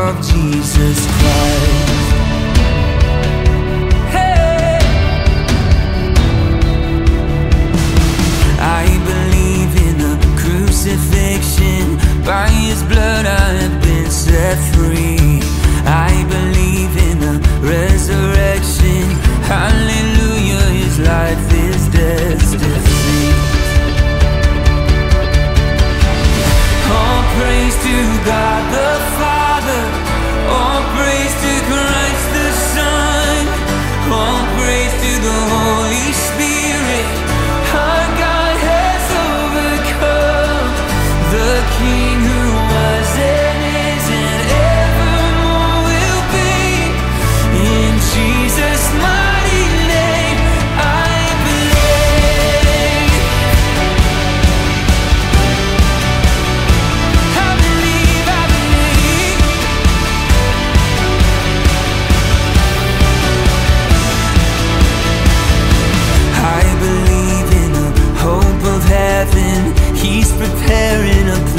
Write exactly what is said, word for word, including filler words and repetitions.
of Jesus Christ. Hey! I believe in the crucifixion. By His blood I have been set free. I believe in the resurrection. Hallelujah, His life is death's defeat. All praise to God the Father. All praise to Christ the Son. All praise to the Holy Spirit. Our God has overcome. The King who was and is and evermore will be. In Jesus' mighty name I believe. I believe, I believe. I believe in the hope of heaven. He's preparing a place